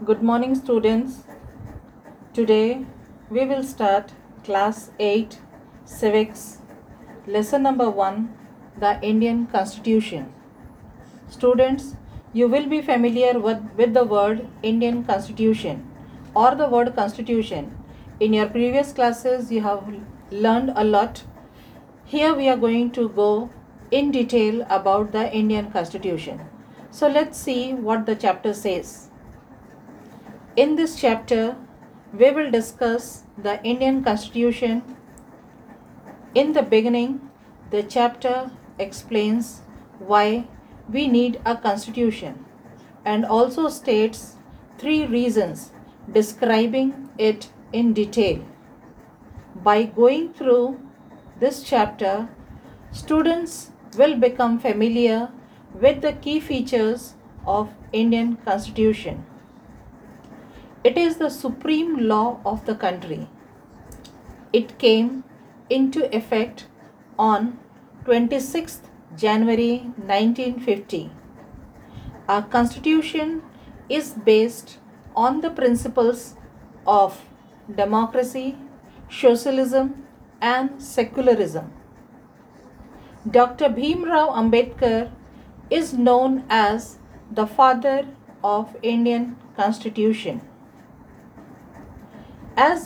Good morning, students. Today we will start class 8 civics lesson number 1, the Indian Constitution. Students, you will be familiar with the word Indian Constitution or the word Constitution. In your previous classes, you have learned a lot. Here we are going to go in detail about the Indian Constitution. So let's see what the chapter says. In this chapter, we will discuss the Indian Constitution. In the beginning, the chapter explains why we need a constitution and also states 3 reasons describing it in detail. By going through this chapter, students will become familiar with the key features of Indian Constitution. It is the supreme law of the country. It came into effect on 26th January 1950. Our constitution is based on the principles of democracy, socialism and secularism. Dr. Bhimrao Ambedkar is known as the father of Indian Constitution. As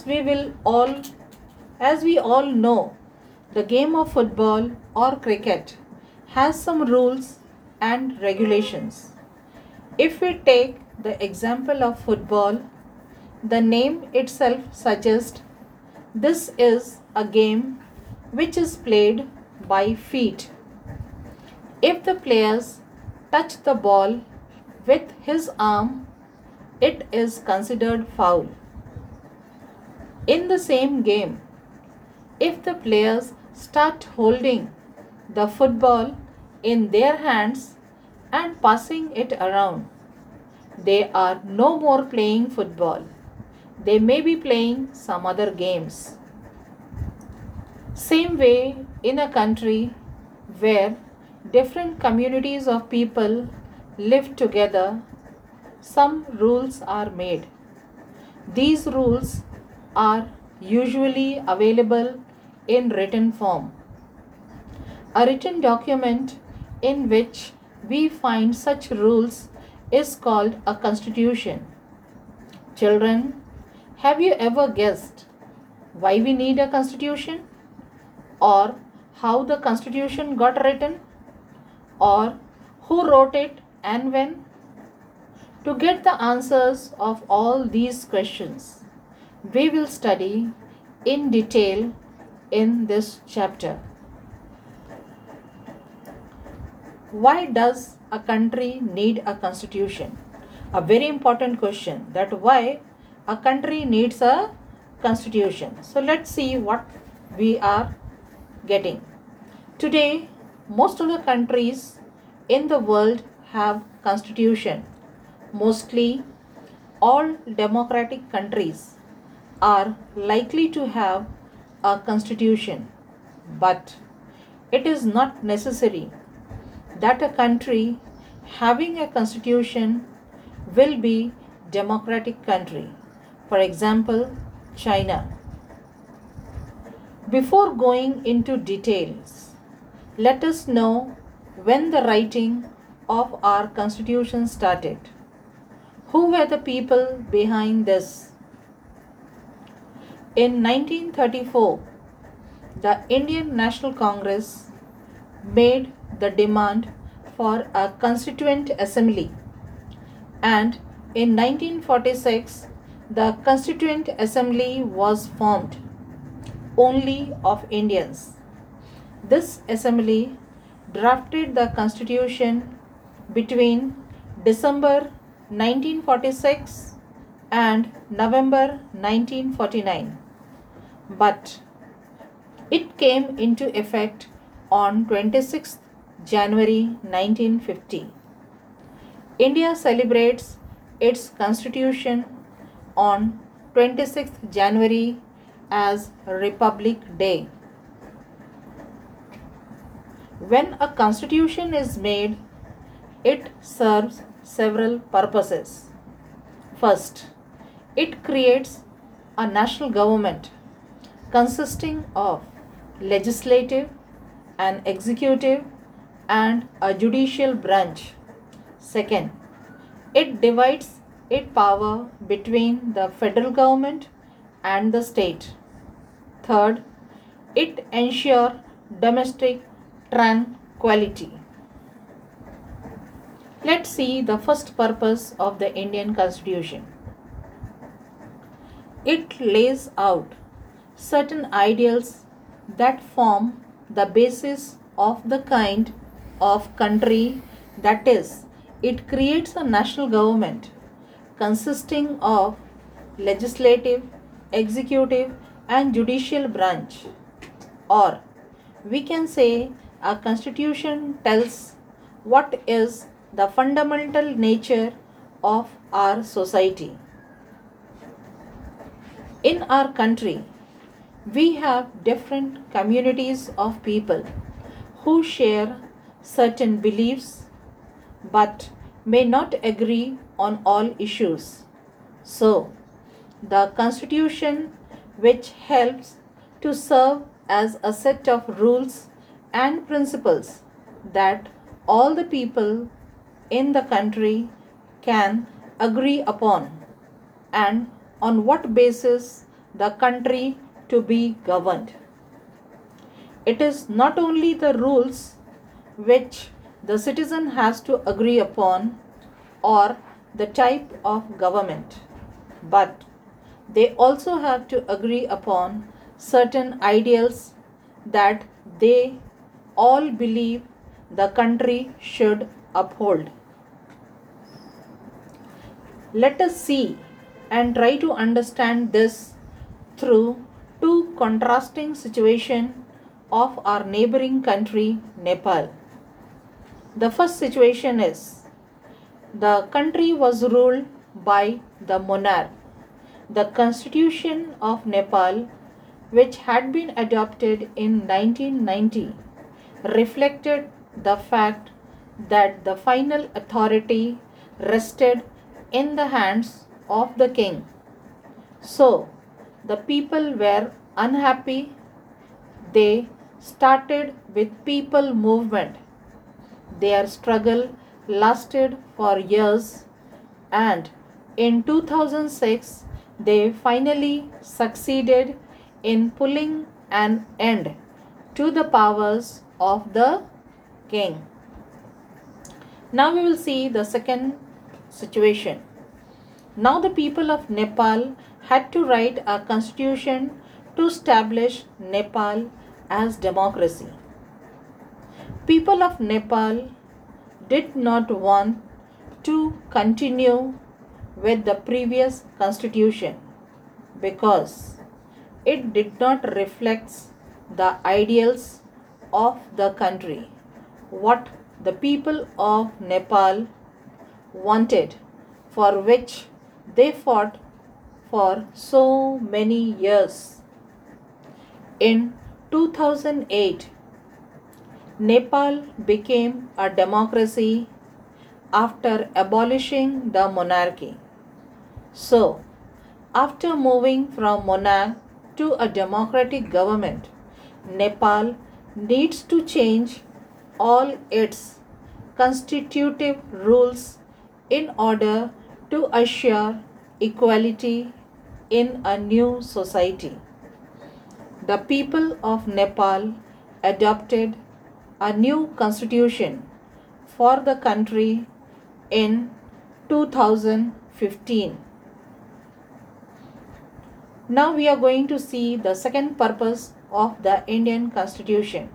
we all know, the game of football or cricket has some rules and regulations. If we take the example of football, the name itself suggests this is a game which is played by feet. If the players touch the ball with his arm, it is considered foul. In the same game, if the players start holding the football in their hands and passing it around, they are no more playing football. They may be playing some other games. Same way, in a country where different communities of people live together, some rules are made. These rules are usually available in written form. A written document in which we find such rules is called a constitution. Children, have you ever guessed why we need a constitution? Or how the constitution got written? Or who wrote it and when? To get the answers of all these questions, we will study in detail in this chapter. Why does a country need a constitution? A very important question, that why a country needs a constitution. So let's see what we are getting. Today, most of the countries in the world have constitution. Mostly all democratic countries are likely to have a constitution, but it is not necessary that a country having a constitution will be democratic country. For example, China. Before going into details, let us know when the writing of our constitution started. Who were the people behind this? In 1934, the Indian National Congress made the demand for a constituent assembly, and in 1946 the constituent assembly was formed only of Indians. This assembly drafted the constitution between December 1946 and November 1949, but it came into effect on 26th January 1950. India celebrates its constitution on 26th January as Republic Day. When a constitution is made, it serves several purposes. First, it creates a national government consisting of legislative, an executive, and a judicial branch. Second, it divides its power between the federal government and the state. Third, it ensures domestic tranquility. Let's see the first purpose of the Indian Constitution. It lays out certain ideals that form the basis of the kind of country, that is, it creates a national government consisting of legislative, executive, and judicial branch. Or we can say a constitution tells what is the fundamental nature of our society. In our country, we have different communities of people who share certain beliefs but may not agree on all issues. So, the Constitution, which helps to serve as a set of rules and principles that all the people in the country can agree upon, and on what basis the country to be governed. It is not only the rules which the citizen has to agree upon or the type of government, but they also have to agree upon certain ideals that they all believe the country should uphold. Let us see and try to understand this through two contrasting situations of our neighboring country, Nepal. The first situation is the country was ruled by the monarch. The Constitution of Nepal, which had been adopted in 1990, reflected the fact that the final authority rested in the hands of the king. So, the people were unhappy. They started with people movement. Their struggle lasted for years, and in 2006 they finally succeeded in pulling an end to the powers of the king. Now we will see the second situation. Now the people of Nepal had to write a constitution to establish Nepal as democracy. People of Nepal did not want to continue with the previous constitution because it did not reflect the ideals of the country, what the people of Nepal wanted, for which they fought for so many years. In 2008, Nepal became a democracy after abolishing the monarchy. So, after moving from monarch to a democratic government, Nepal needs to change all its constitutive rules in order to assure equality in a new society. The people of Nepal adopted a new constitution for the country in 2015. Now we are going to see the second purpose of the Indian Constitution,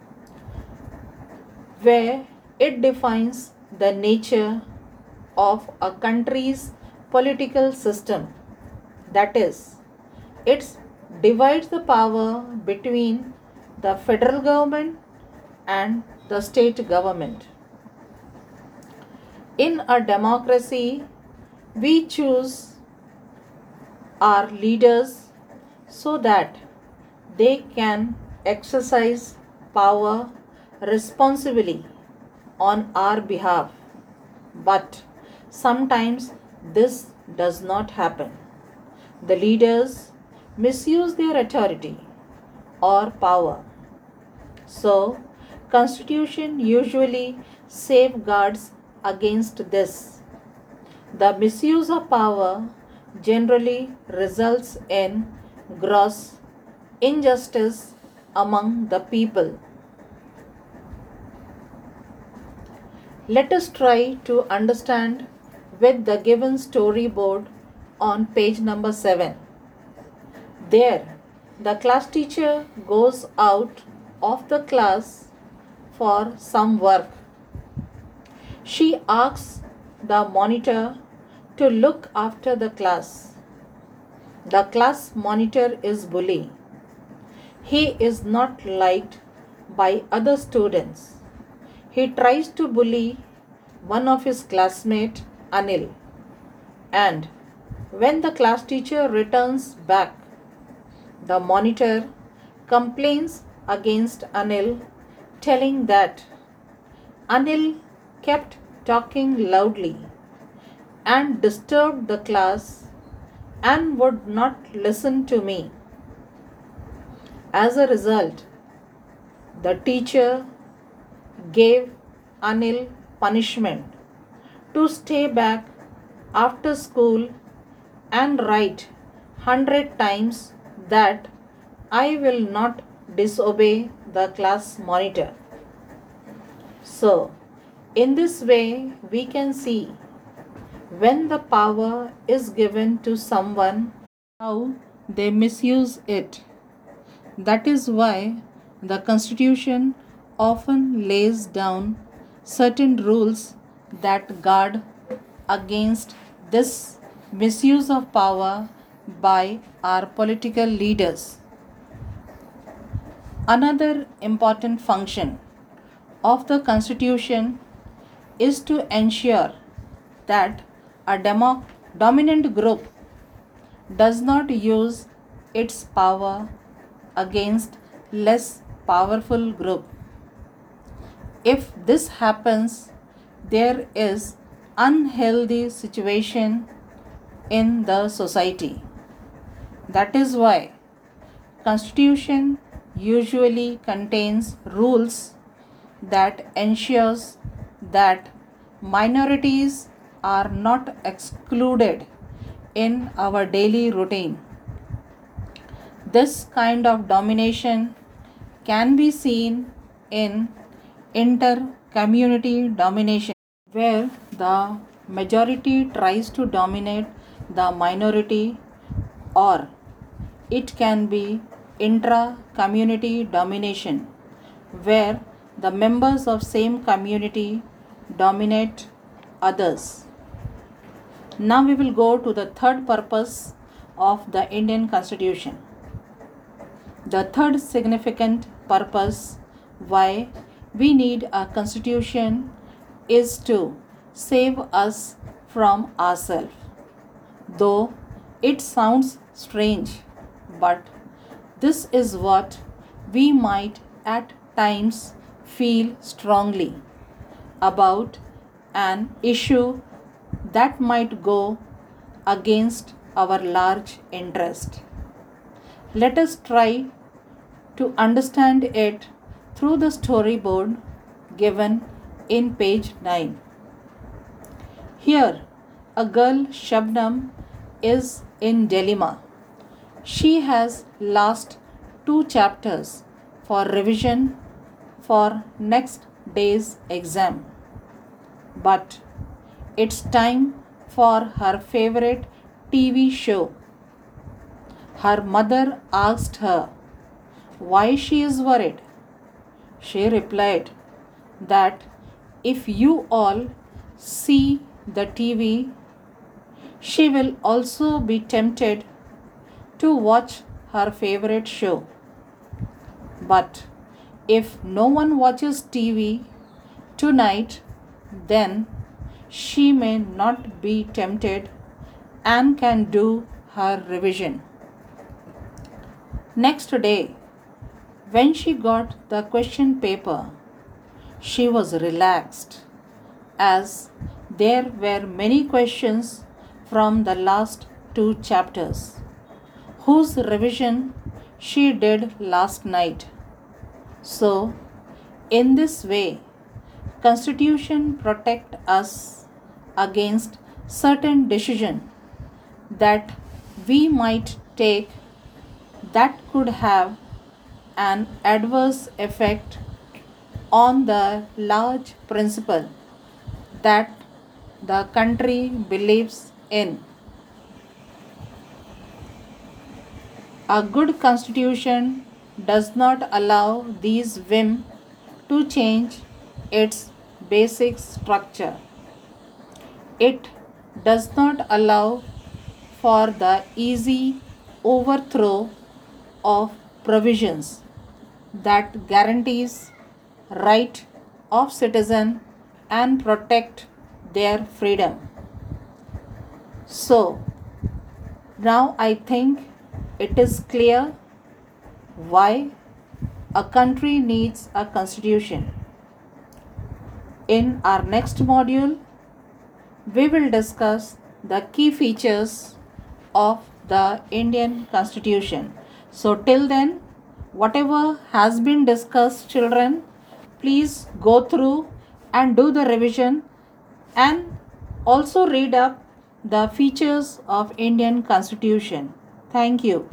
where it defines the nature of a country's political system. That is, it divides the power between the federal government and the state government. In a democracy, we choose our leaders so that they can exercise power responsibly on our behalf. But sometimes this does not happen. The leaders misuse their authority or power. So, Constitution usually safeguards against this. The misuse of power generally results in gross injustice among the people. Let us try to understand with the given storyboard on page number 7. There, the class teacher goes out of the class for some work. She asks the monitor to look after the class. The class monitor is bully. He is not liked by other students. He tries to bully one of his classmates, Anil. And when the class teacher returns back, the monitor complains against Anil, telling that Anil kept talking loudly and disturbed the class and would not listen to me. As a result, the teacher gave Anil punishment to stay back after school and write 100 times that I will not disobey the class monitor. So, in this way, we can see when the power is given to someone, how they misuse it. That is why the Constitution often lays down certain rules that guard against this misuse of power by our political leaders. Another important function of the Constitution is to ensure that a dominant group does not use its power against less powerful group. If this happens, there is unhealthy situation in the society. That is why Constitution usually contains rules that ensures that minorities are not excluded in our daily routine. This kind of domination can be seen in inter-community domination, where the majority tries to dominate the minority, or it can be intra-community domination, where the members of same community dominate others. Now we will go to the third purpose of the Indian Constitution. The third significant purpose why we need a constitution is to save us from ourselves. Though it sounds strange, but this is what we might at times feel strongly about an issue that might go against our large interest. Let us try to understand it through the storyboard given in page 9. Here, a girl, Shabnam, is in dilemma. She has last 2 chapters for revision for next day's exam. But it's time for her favorite TV show. Her mother asked her why she is worried. She replied that if you all see the TV, she will also be tempted to watch her favorite show. But if no one watches TV tonight, then she may not be tempted and can do her revision. Next day, when she got the question paper, she was relaxed, as there were many questions from the last two chapters, whose revision she did last night. So, in this way, Constitution protect us against certain decision that we might take that could have an adverse effect on the large principle that the country believes in. A good constitution does not allow these whim to change its basic structure. It does not allow for the easy overthrow of provisions that guarantees right of citizen and protect their freedom. So now I think it is clear why a country needs a constitution. In our next module, we will discuss the key features of the Indian Constitution. So till then, whatever has been discussed, children, please go through and do the revision and also read up the features of Indian Constitution. Thank you.